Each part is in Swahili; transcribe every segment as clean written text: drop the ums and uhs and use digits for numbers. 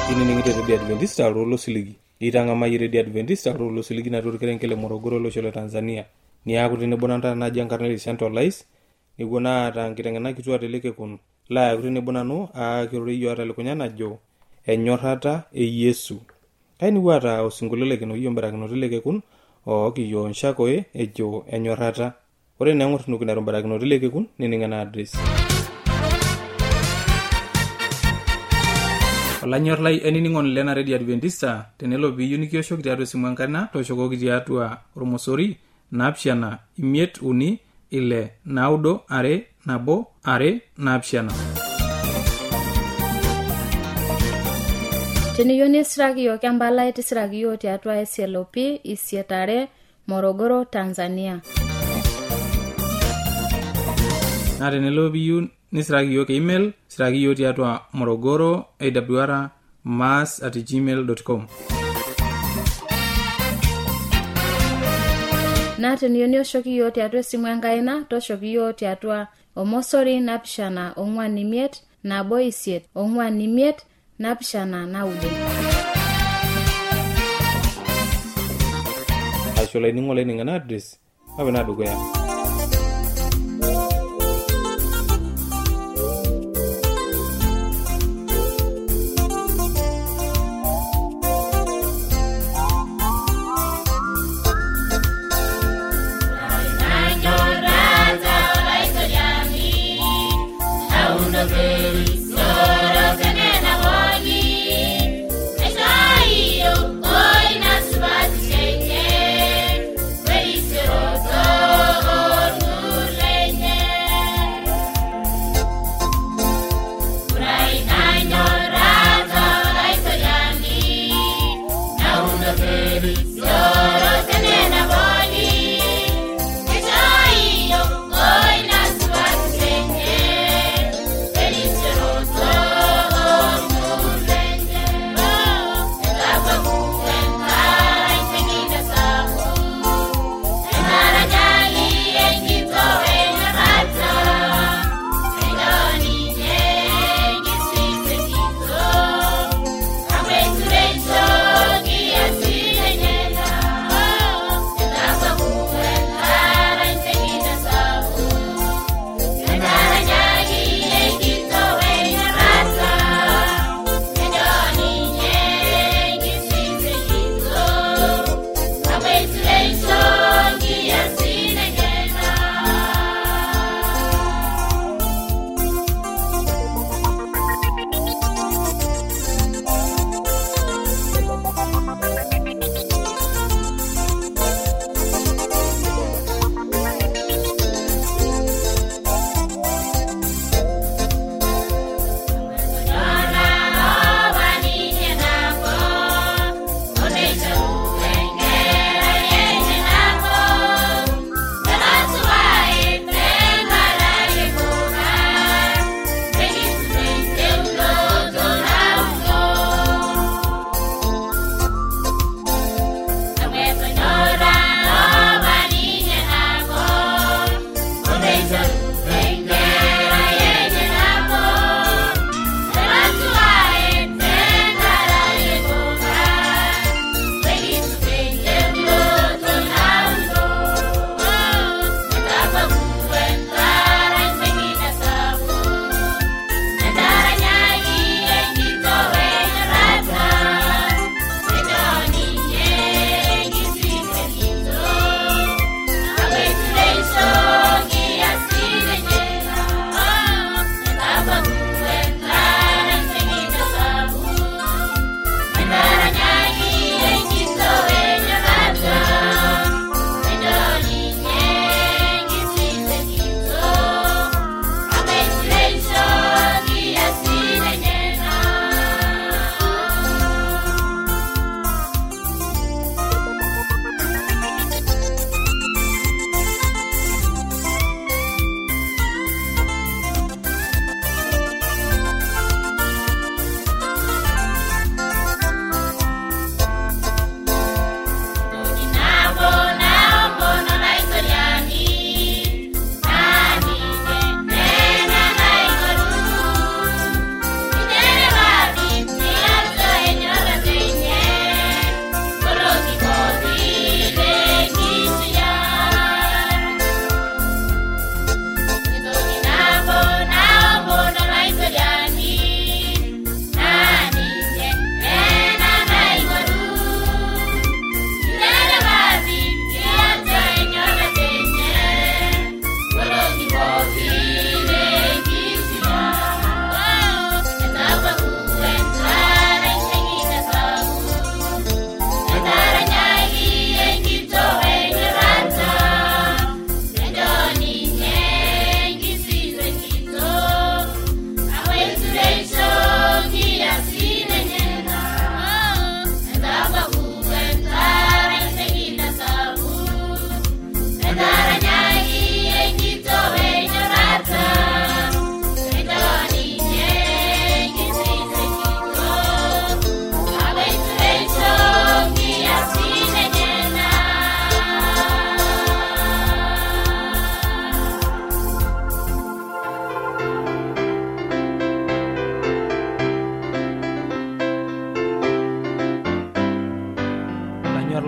Ini ningite Radio Adventista rolo siligi. Itanga mai Radio Adventista rolo siligi na turkerenkele Morogoro lo shole Tanzania. Ni aku tine bonanta na jankarneli centralize. Ni gona ta nkitengena kitu ateleke kun. La aku tine bonano a kirori yo atale kunyana jo. Enyorata Yesu. Kaini wata osingolele kino yombera kino tileke kun o kiyo nshakoe ejo enyorata. Ore nangor nukina rombera kino tileke kun niningana address. Olanyor lai eniningon lena Radio Adventista tenelo biyu nikiosho kitiatu simuangana toshoko kitiatu ormosori napshana imiet uni ile naudo are nabo are napshana. Teniyoni sragiyo kambala iti sragiyo tiatu SLOP isietare Morogoro Tanzania. Na tenelo biyu ni sragiyo ke email sragiyo tiatu Morogoro awr@gmail.com. Na teniyoni oshokiyo tiatu simuangaina toshokiyo tiatu omosori napshana ongwanimiet nabo isiet ongwanimiet napshana naude. Ashola iningole ningana address abena dugoya. Oh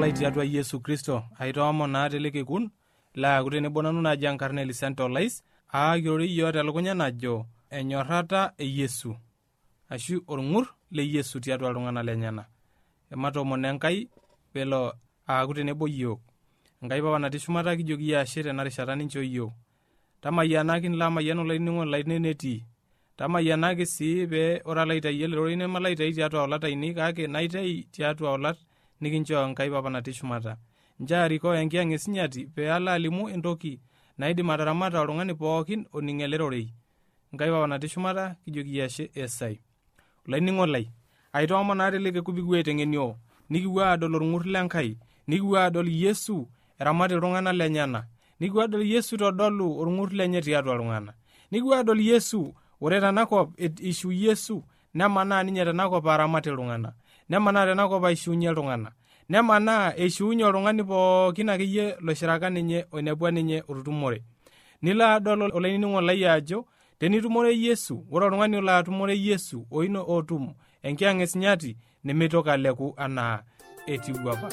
lai tiatua Yesu Kristo aitoomon naa telekekun laaku tenebo nanu naji Enkarneli St. Olais aakirori yiok telukunya najo enyorrata e Yesu ashu orng'ur le Yesu tiatua iltung'anak lenyana. Ematoomon Enkai pelo aaku tenebo yiok. Enkai Papa natii shumata kijoki ashe tena rishata nincho yiok. Tamayianaki nilamayian olainining'o lai nenetii. Tamayianaki sii pee ora laitayie lerorei nemalaitai tiatua olat ainei kake naitai tiatua olat nikincho Enkai Papa natii shumata. Njaariko enkiang' esinyati pee ala alimu entoki naidim ataramata oltung'ani pookin oning' ele rorei. Enkai Papa natii shumata kijoki ashe esai. Olainining'o lai, aitoomon naa telekekun pikipuo aiteng'enio nikipuo aadol orng'ur lenkai, nikipuo aadol Yesu eramat iltung'anak lenyana, nikipuo aadol Yesu todolu orng'ur lenye tiatua iltung'anak, nikipuo aadol Yesu ore tenakop ishu Yesu nemanaa ninye tenakop aramat iltung'anak, nemanaa tenakop aishuunye iltung'anak, nemanaa eishuunye oltung'ani pookin akeyie loishiraka ninye oinepua ninye otutumore. Nilo adol olainining'o lai ajo tenitumore Yesu, ore oltung'ani olo atumore Yesu oino otum enkiang' esinyati nemeitoki aleku anaa etiu apa.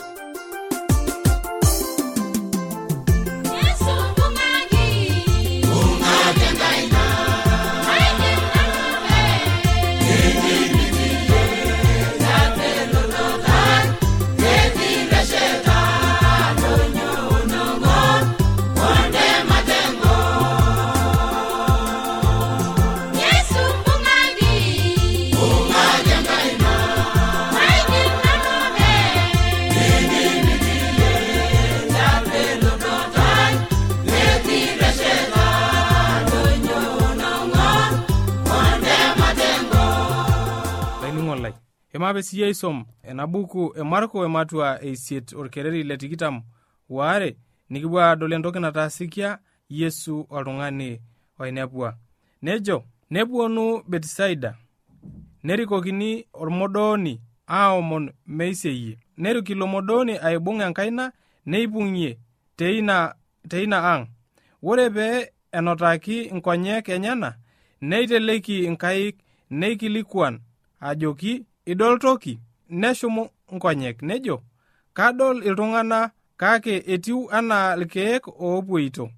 Emape siya isom enabuku emarko ematua eisiet orkereri le 22 nikipuo adol entoki nataasikia Yesu oltung'ani oinepua. Nejo, nepuonu Betisaida, nerikokini ormodooni aomon meiseyie. Nerik ilo modooni aibung' enkaina neipung'ie teina ang'. Ore pee enotaki inkonyek enyana, neiteleki inkaik neikilikuan ajoki, idol toki, neshumu nkonyek, nejo, kadol iltung'ana kake etiu anaa ilkeek oopuoito.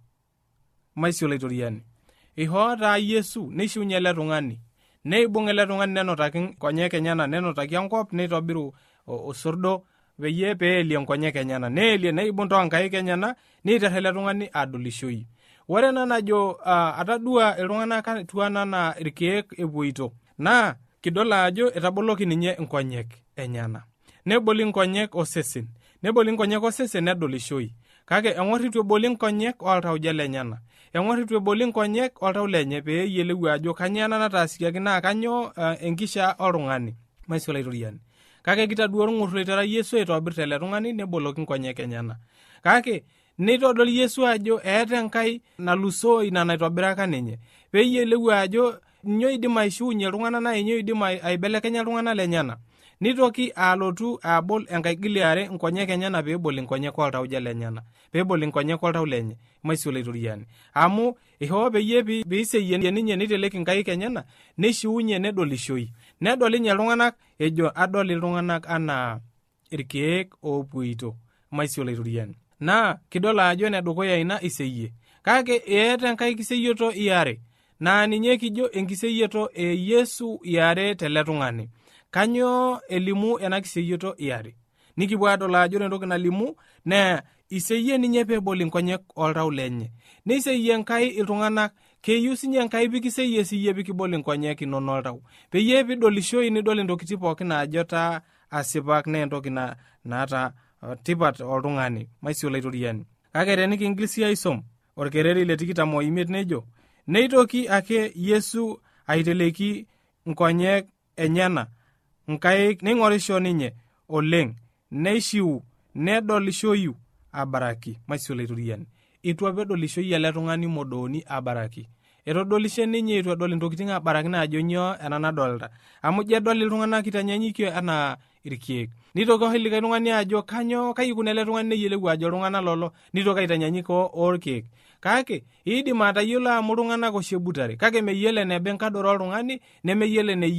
Maisio laitoriani. Ihoo taa Yesu neishuunye ele tung'ani. Neibung' ele tung'ani nenotaki nkonyek enyana, nenotaki enkop neitobiru osordo peyie peelie nkonyek enyana. Neelie neibung' toonkaik enyana neiter ele tung'ani adolishoi. Ore ena najo atadua iltung'anak etiu anaa ilkeek epuoito. Naa kidol ajo etaboloki ninye nkonyek enyana. Neboli nkonyek osesen. Neboli nkonyek osesen nedolishoi. Kake eng'or itu eboli nkonyek oltauja lenyana. Eng'or itu eboli nkonyek oltau lenye pee eyiolou ajo kanyo ena nataasikiaki naa kanyo enkisha oltung'ani. Maisio laitoriani. Kake kitaduo orng'ur loitara Yesu aitobir tele tung'ani neboloki nkonyek enyana. Kake neitodol Yesu ajo eeta Enkai nalusoo ina naitobiraka ninye. Pee eyiolou ajo inyo idim aishuunye iltung'anak naa inyo idim aibelekenya iltung'anak lenyana. Nitoki alotu abol enkaigili are nkonyek enyana pee ebol nkonyek oltauja lenyana. Pee ebol nkonyek oltau lenye. Maisio laitoriani. Amu ihoo peyie peiseyie ninye niteleki nkaik enyana neishuunye nedolishoi. Nedol ninye iltung'anak ejo adol iltung'anak anaa irkeek oopuoito. Maisio laitoriani. Naa kidol ajo enedukuya ina iseyie. Kake eeta enkai kiseyioto iare. Naa ninye kijo enkiseyioto e Yesu iare tele tung'ani. Kanyo elimu ena kiseyioto iare. Nikipuo adol ajo entoki nalimu naa iseyie ninye peebol nkonyek oltau lenye. Niseyie Enkai iltung'anak keyieu sinye Enkai pikiseyie siyie pikibol nkonyek inono oltau. Peyie pidolishoi nidol intokitin pookin naajo taa asipak naa entoki naata tipat oltung'ani. Maisio laitoriani. Kake tenikingil sii aisom orkereri le 25 nejo, neitoki ake Yesu aiteleki nkonyek enyana nkaik neing'orisho ninye oleng, neishiu nedolishoyu abaraki. Maisio laitoriani. Itu apa edolishoi ele tung'ani modooni abaraki. Etodolishe ninye itu edol intokitin abaraki naajo nyoo ena nadolta. Amu je edol iltung'anak kitanyanyukio anaa irkeek. Nitoki oshi likai tung'ani ajo kanyo kaikuna ele tung'ani neyiolou ajo iltung'anak lolo nitoki aitanyanyuko orkeek. Kake idim atayiolo amu iltung'anak oshi ebutare. Kake meyiolo eneba enkadoro oltung'ani nemeyiolo eneyia.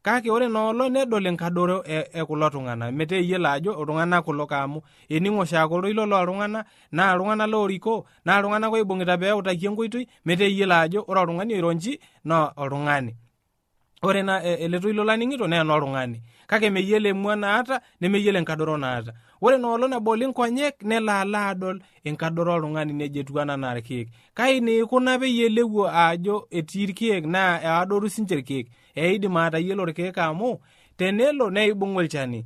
kake ore noolo nedol enkadoro kulo tung'anak meteyiolo ajo iltung'anak kulo kaamu ening'o shaake oltoilo looltung'anak naa iltung'anak loorikoo naa iltung'anak oibung'ita pee eutaki enkoitoi meteyiolo ajo ore oltung'ani oironji naa oltung'ani. Ore na ele toilo laning'ito naa enoltung'ani kake meyiolo emua naata nemeyiolo enkadoro naata. Ore noolo neboli nkonyek nelo alo adol enkadoro oltung'ani nejo etiu enaa irkeek. Kai neikuna peyie elewuo ajo etii irkeek naa eadoru sinche irkeek. Eidim atayiolo irkeek amu tenelo neibung' olchani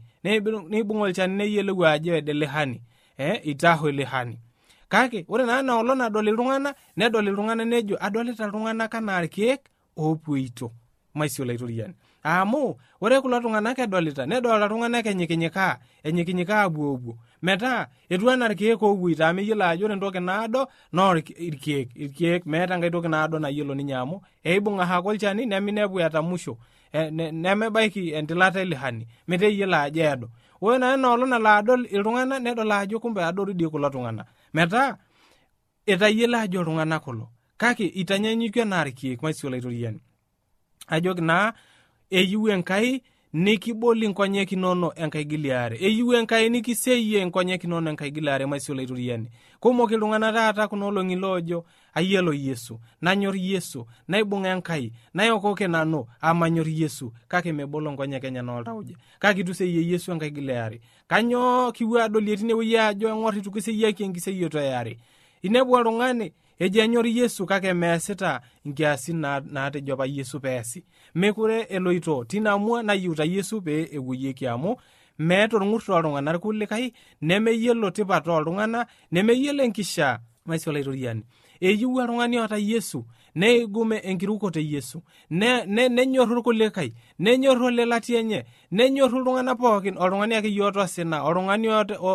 neyiolou ajo edelehani itaho elehani. Kake ore naa noolo nadol iltung'anak nejo adolita iltung'anak anaa irkeek oopuito. Maisio laitoriani amu ore kulo tung'anak edolita nedolta iltung'anak enyikinyikaa abuobuo metaa etiu enaa irkeek oopuito meyiolo ajo ore entoki naado naa irkeek meeta enkai toki naado nayiolo ninye amu eibung' ahako olchani neminepu etamusho nemebaiki entilata elehani meteyiolo ajo eedo. Ore naa enoolong nalo adol iltung'anak nedol ajo kumbe adoru dii kulo tung'anak metaa etayiolo ajo iltung'anak kulo kake itanyanyukie enaa irkeek. Maisio laitoriani ajoki naa eyiu Enkai nikiboli nkonyek inono enkaigiliare, eyiu Enkai nikiseyie nkonyek inono enkaigiliare. Maisio laitoriani kumok iltung'anak taata kuna olong'i loojo ayiolo Yesu, nanyor Yesu, naibung' Enkai, nayokoke nanu amanyor Yesu kake mebolo nkonyek enyenak oltauja kake itu seyie Yesu enkaigiliare. Kanyoo kipuo adolie tinewueji ajo eng'or itu kiseyieki enkiseyioto eare. Inepu oltung'ani ejo enyor Yesu kake meesita nkiasin naatejo apa Yesu peesi. Mekure eloito tinamua nayiuta Yesu pee epuoyieki amu meeta orng'urt tooltung'anak kulikai nemeyiolo tipat oltung'anak nemeyiolo enkishaa. Maisio laitoriani eyiu oltung'ani oota Yesu neigume enkirukoto Yesu nenyorru irkulikai nenyorru olelati enye nenyorru iltung'anak pookin oltung'ani ake yioto osina oltung'ani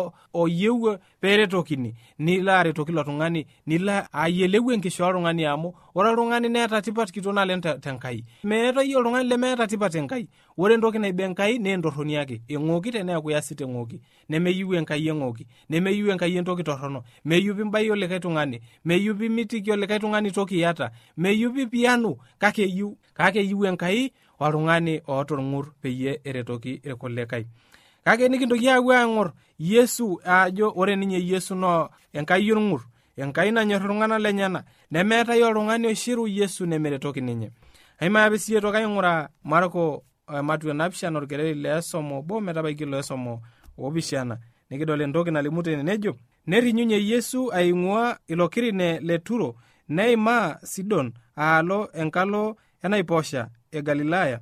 oyieu peeretokini nilo aretoki ilo tung'ani nilo ayieleu enkishaa oltung'ani amu ore oltung'ani neeta tipat kitok naleng tenkai. Meetai oltung'ani lemeeta tipat enkai. Ore entoki naiba Enkai naa entorroni ake eng'oki teneeku iasita eng'oki nemeyieu Enkai eng'oki nemeyieu Enkai entoki torrono meyieu pimbaie olikae tung'ani meyieu pimitiki olikae tung'ani toki iyata meyieu pipianu kake eyieu Enkai oltung'ani oota orng'ur peyie eretoki irkulikae. Kake nikintoki aapuo aing'or Yesu ajo ore ninye Yesu naa Enkai orng'ur Enkai nanyor iltung'anak lenyenak nemeetai oltung'ani oishiru Yesu nemeretoki ninye. Aimaa siye toki aing'ura Marko Mateo 7 orkereri le 11 metabaiki lo 17 nikidol entoki nalimu tene nejo nerinyunye Yesu aing'ua ilo kirine le Turo neimaa Sidon aalo enkalo enaiposha e Galilaya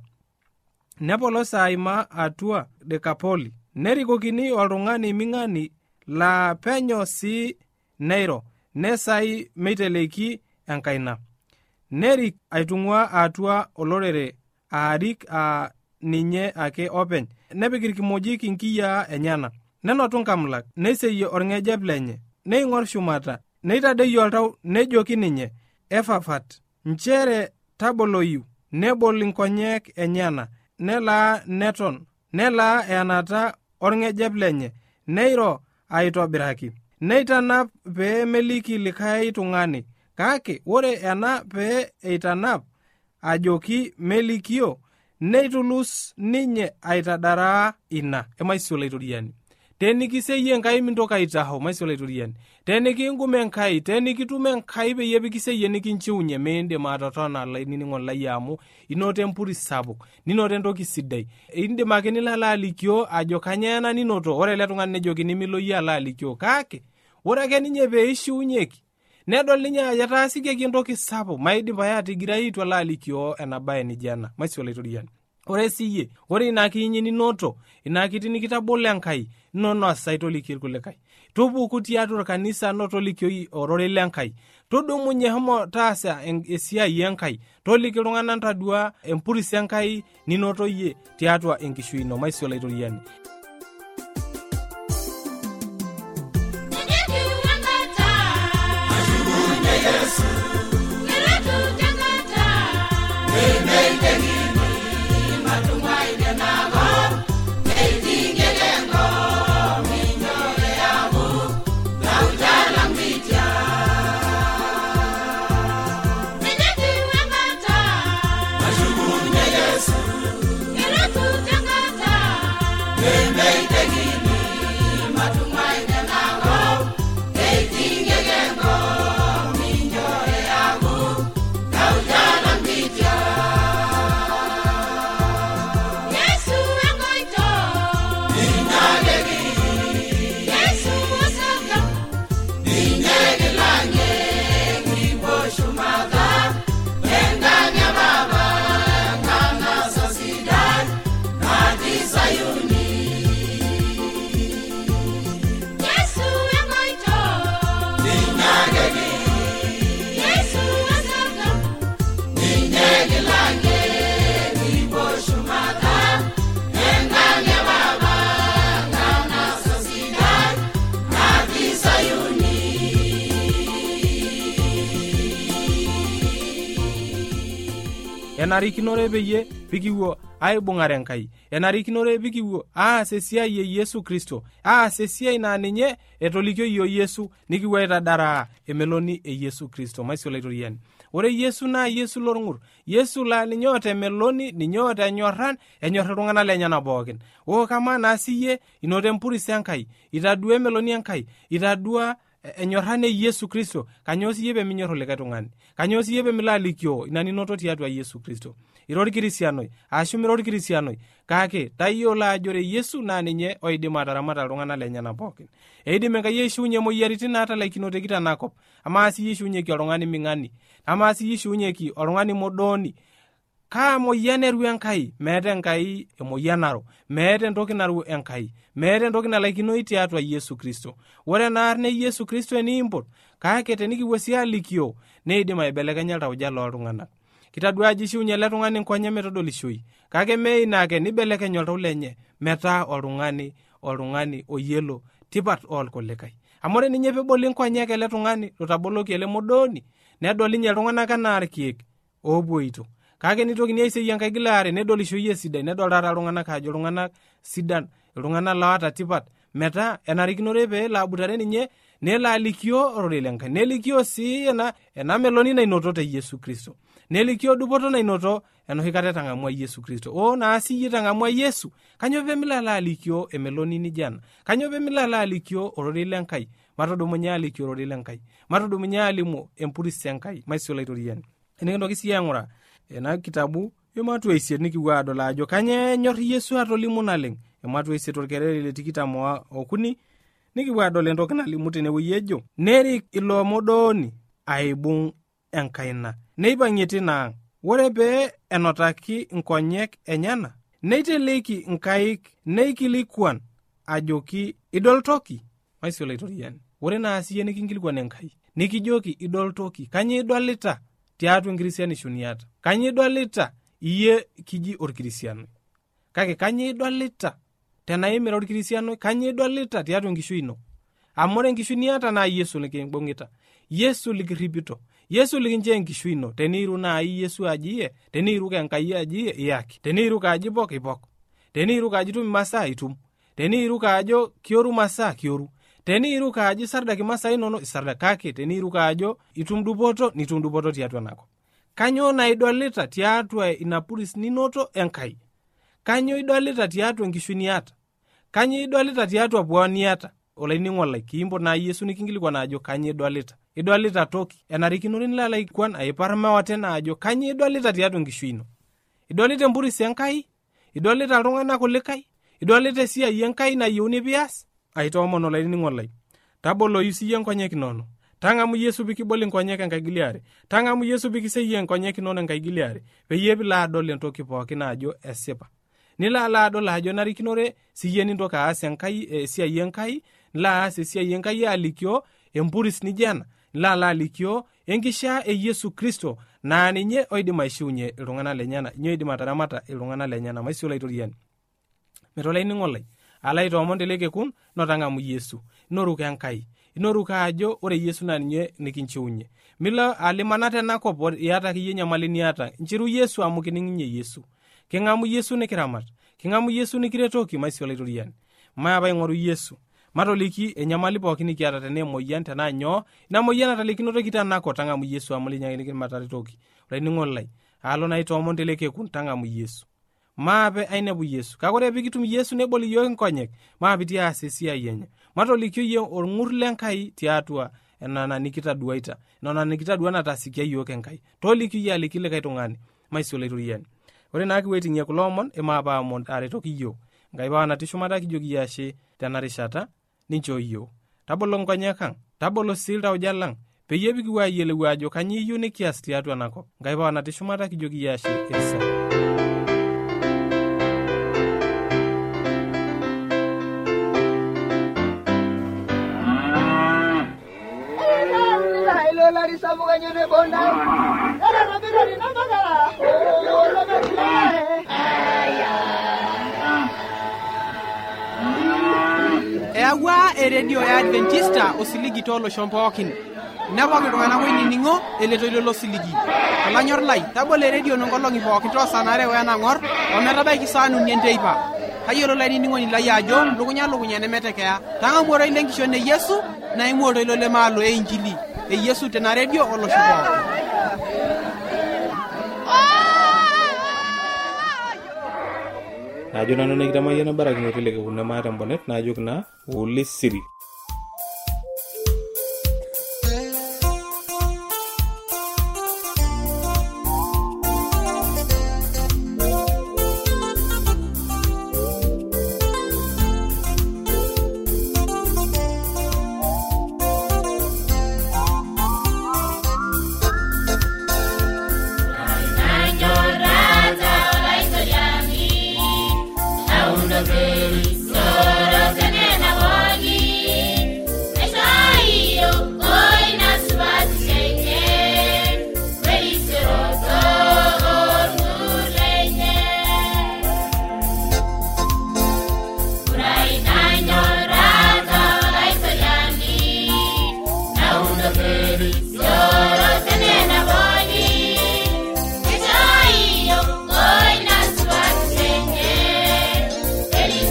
nepolosa aimaa atua Dekapoli nerikokini oltung'ani ming'ani laa penyo sii neiro nesai meiteleki enkaina nerik aitung'ua atua olorere aarik ninye ake openy nepik irkimojik inkiyiaa enyana nenotu nkamlak neiseyie orng'ejep lenye neing'or shumata neitadoyio oltau nejoki ninye Efafat nchere taboloyu nebol inkonyek enyana nelaa neton nelaa eanata orng'ejep lenye neiro aitobiraki neitanap pee meliki likae tung'ani kake ore ena pee eitanap ajoki melikio neitulus ninye aitadaraa ina. Maisio laitoriani tenikiseyie Enkai mintoki aitaho. Maisio laitoriani tenikingume Enkai tenikitume Enkai peyie pikiseyie nikinchiunye miindim atotona lainining'o lai amu inoto empuri sapuk ninoto entoki sidai indim ake nilo alikio ajo kanyoo ena ninoto. Ore ele tung'ani nejokini milo yie alo alikio kake ore ake ninye peishiunyeki nedol ninye ajo etaasikieki entoki sapuk maidim aya atigirai itu alo alikio ena baye nijo ena. Maisio laitoriani ore siyie ore ina kinyi ninoto ina kiti nikitabolo Enkai inono asai toliki irkulikae tupuku tiatua kanisa notolikio orore lenkai tudumunye homo taasa esiai Enkai toliki iltung'anak ntadua empuris Enkai ninoto yie tiatua enkishui ino. Maisio laitoriani Sayuni. Yesu emoito. Ninyagegi. Yesu asaka. Ninyegilage. Niboshumata. Engange baba. Ngana sosida. Nagi Sayuni. enarikinore peyie pikiwuo aibung'are Enkai, enarikinore pikiwuo aas esiai e Yesu Kristo, aas esiai naa ninye etolikio yiok Yesu nikiwuo aitadaraa emeloni e Yesu Kristo. Maisio laitoriani, ore Yesu naa Yesu lorng'ur, Yesu laa ninye oota emeloni, ninye oota enyorran, enyorr iltung'anak lenyana pookin. Kamaa naa siyie inoto empuris Enkai, itadua emeloni Enkai, itadua enyorran e Yesu Kristo, kanyoo siyie peminyorr olikae tung'ani? Kanyoo siyie pemilo alikio ina ninoto tiatua Yesu Kristo? Ira orkirisianoi ashu mira orkirisianoi, kake tayiolo ajo ore Yesu naa ninye oidim ataramata iltung'anak lenyana pookin. Eidim Enkai aishiunye moyiaritin naatalaikinote tenakop. Amaa siyie ishiunyeki oltung'ani ming'ani? Amaa siyie ishiunyeki oltung'ani modooni? Kaa moyian eru Enkai? Meeta Enkai emoyian naro, meeta entoki naru Enkai, meeta entoki nalaikinoi tiatua Yesu Kristo. Ore enaarne Yesu Kristo eniimpot, kake tenikiwuo sii alikio, neidim aibelekenya iltauja looltung'anak. Kitadua ajo ishiunye ele tung'ani nkonyek metodolishoi, kake mee ina ake, nibelekeny oltau lenye metaa oltung'ani oyiolo tipat oolkulikae. Amu ore ninye peeboli nkonyek ele tung'ani lotaboloki ele modooni, nedol ninye iltung'anak enaa irkeek oopoito. Kake nitokini aiseyie Enkai gilaare nedolishoi esidai, nedol taata iltung'anak ajo iltung'anak sidan, iltung'anak loota tipat, metaa enarikinore peelo abutare ninye, nelo alikio ororei lenkai, nelikio sii ena meloni nainoto te Yesu Kristo, nelikio dupoto nainoto enoshi kata etang'amua Yesu Kristo. Naa siyie tang'amua Yesu, kanyoo pemilo alo alikio emeloni nijo ena? Kanyoo pemilo alo alikio ororei lenkai? Matudumunye alikio ororei lenkai, matudumunye alimu empuris Enkai. Maisio laitoriani, enikintoki sii aing'uraa ena kitabu ematua 8 nikiwuo adol ajo kanyoo enyorr Yesu atolimu naleng. Ematua 8 orkereri le 23 nikiwuo adol entoki nalimu tenewueji ejo, nerik ilo modooni aibung' enkaina, neipang'ie tina ang'. Ore pee enotaki nkonyek enyana, neiteleki nkaik, neikilikuan ajoki idol toki. Maisio laitoriani, ore naa siyie nikinkilikuan Enkai, nikijoki idol toki, kanyoo idolita tiatua enkirisianisho niata? Kanyoo idolita iyie kiji orkirisiano? Kake kanyoo idolita tenaa imira orkirisiano? Kanyoo idolita tiatua enkishui ino? Amu ore enkishui niata naa Yesu likimbung'ita, Yesu likirripito, Yesu likinchoo enkishui ino. Teniiru naai Yesu aji teniiruk Enkai aji iyaki, teniiruk ajo ipok ipok, teniiruk ajo itum masaa itum, teniiruk ajo kioru masaa kioru, teniiruk ajo isardaki masaa inono isardaki, kake teniiruk ajo itum dupoto nitum dupoto tiatua enakop. Kanyoo naa idolita tiatua ina puris ninoto Enkai? Kanyoo idolita tiatua enkishui niata? Kanyoo idolita tiatua puan niata? Olainining'o lai, kiimpot naa Yesu nikinkilikuan ajo kanyoo idolita? Idolita toki? Enarikinore nilo alaikuan aipar mewaten ajo kanyoo idolita tiatua enkishui ino? Idolita empuris Enkai? Idolita iltung'anak kulikae? Idolita esiai Enkai nayieuni pias? Aitoomon olainining'o lai, taboloyu siyie nkonyek inono, tang'amu Yesu pikibol nkonyek Enkai giliare, tang'amu Yesu pikiseyie nkonyek inono Enkai giliare, peyie pilo adol entoki pookin ajo esipa. Nilo alo adol ajo narikinore siyie nintoki aas Enkai esiai Enkai, nilo aas esiai Enkai alikio empuris nijo ena, nilo alo alikio enkishaa e Yesu Kristo naa ninye oidim aishiunye iltung'anak lenyana, ninye oidim ataramata iltung'anak lenyana. Maisio laitoriani, metolainining'o lai, ala itoomon telekekun notang'amu Yesu, inoruk Enkai, inoruk ajo ore Yesu naa ninye nikinchiunye. Milo alimana tenakop iyata akeyie nyamali niata, nchiru Yesu amu kining'inye Yesu. King'amu Yesu nikiramat, king'amu Yesu nikiretoki. Maisio laitoriani, maapa aing'oru Yesu, matoliki enyamali pookin nikiata, tenaa emoyian tenaa nyoo, ina moyian atalikinoto kitanako, tang'amu Yesu amu linye nikimataretoki. Olainining'o lai, alo naa itoomon telekekun, tang'amu Yesu. Maape ainepu Yesu, kake ore pikitum Yesu nebol iyiok nkonyek, maapiti aas esiai enye. Matolikio iyiok orng'ur lenkai tiatua enana nikitaduaita, enana nikitadua natasikia iyiok Enkai. Tolikio iyiok aliki likae tung'ani. Maisio laitoriani, ore naa kiwaiting'ie kulo omon emaapa amon aretoki iyiok. Enkai paa natii shumata kijoki ashe tena rishata ninchoo iyiok. Tabolo nkonyek ang', tabolo sii iltauja lang', peyie pikiwuo ayiolou ajo kanyoo iyieu nikias tiatua enakop. Enkai paa natii shumata kijoki ashe erisa. Eri sabuga nyone bonda. Era robiro ni namagara. Oh, lomekile. Ewa radio ya Adventista osiligi tolo shompookin. Nepoki iltung'anak oinining'o eletoilo losiligi. Olanyor lai, tabole radio nonkolong'i pookin toosanare wenang'or ometabaiki saa uni enteipa. Kayiolo lainining'oni lai ajo lukunya nemetekeya. Tang'amu oroi lenkishon e Yesu naimu oroi lemaalo e Injili. E Yesu tena radio olosho pookin. Najo nanu nekitamayiana barakinoto leke kuna maata mbonet najo kuna uli siri. Feliz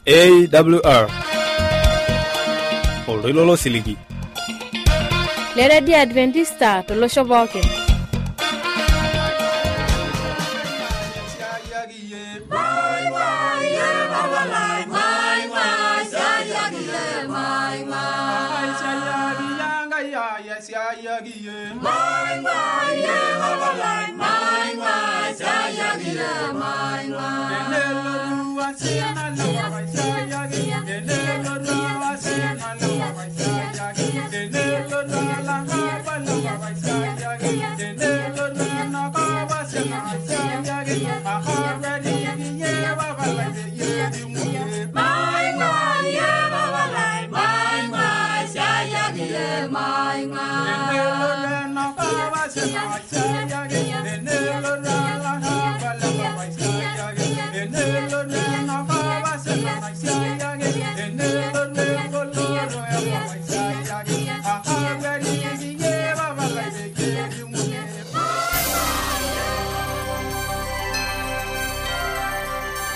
AWR Oltoilo losiligi le Radio Adventista tolosho pookin. Yeah.